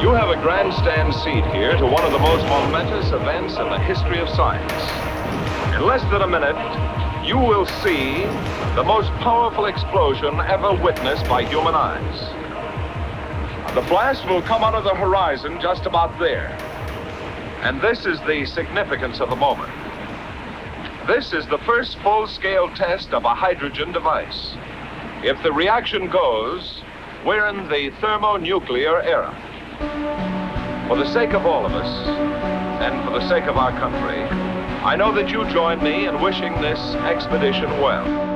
You have a grandstand seat here to one of the most momentous events in the history of science. In less than a minute, you will see the most powerful explosion ever witnessed by human eyes. The blast will come out of the horizon just about there. And this is the significance of the moment. This is the first full-scale test of a hydrogen device. If the reaction goes, we're in the thermonuclear era. For the sake of all of us, and for the sake of our country, I know that you join me in wishing this expedition well.